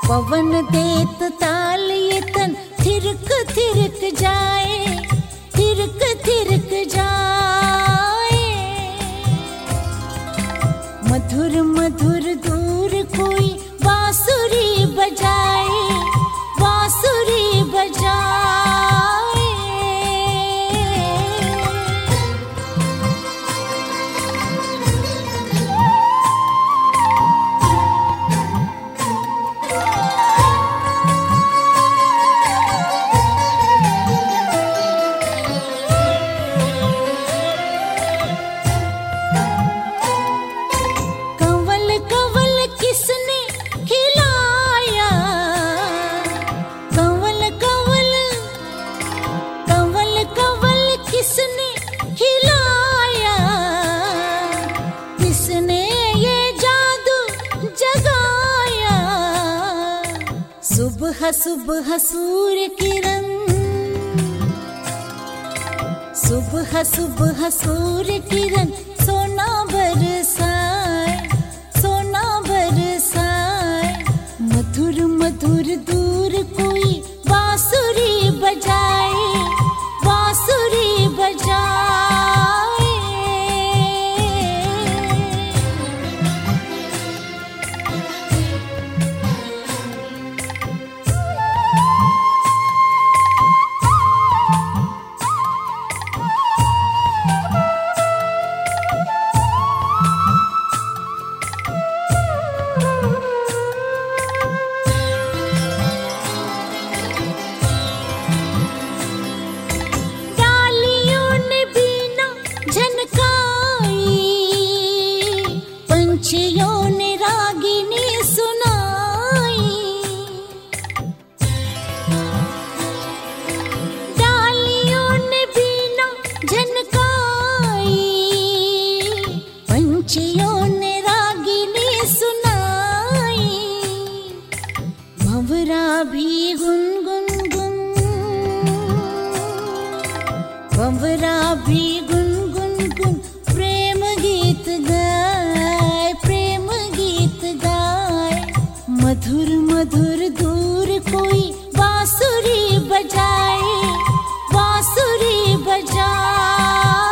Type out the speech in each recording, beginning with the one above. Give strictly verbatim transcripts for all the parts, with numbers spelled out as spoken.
पवन देत ताल ये तन थिरक थिरक जाए, थिरक थिरक जाए। मधुर मधुर दूर कोई बांसुरी बजाए, बांसुरी बजाए। सुबह सुबह सूर्य किरण, सुबह सुबह सूर्य किरण सोना बरसाए, सोना बरसाए। मधुर मधुर दूर कोई बांसुरी बजाए, बांसुरी बजाए। पंछियों ने रागिनी सुनाई, डालियों ने बीना झनकाई। पंछियों ने रागिनी सुनाई, भंवरा भी गुनगुन गुन, भंवरा भी गुनगुन गुन प्रेम गीत गाए, प्रेम गीत गाए। मधुर मधुर दूर कोई बांसुरी बजाए, बांसुरी बजाए।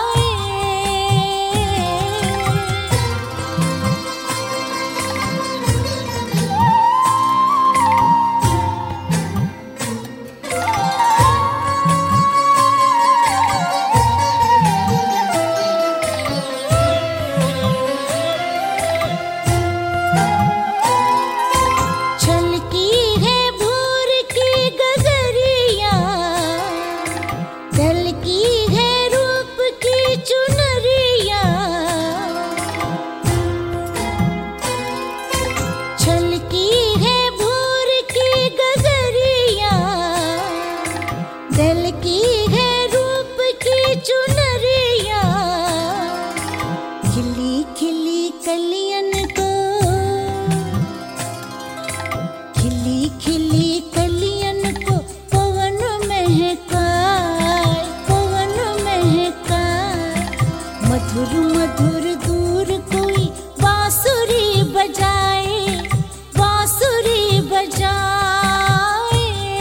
मधुर मधुर दूर कोई बांसुरी बजाए, बांसुरी बजाए।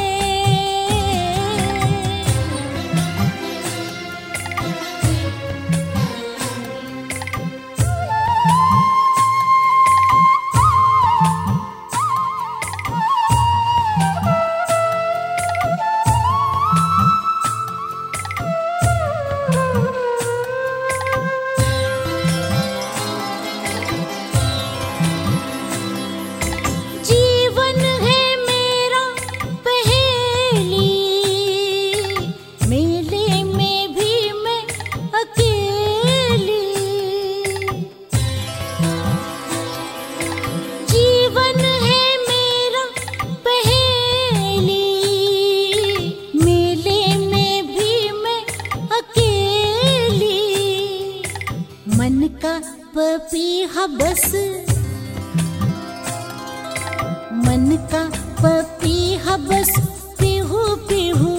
पपीहा बस, मन का पपीहा बस पीहू पीहू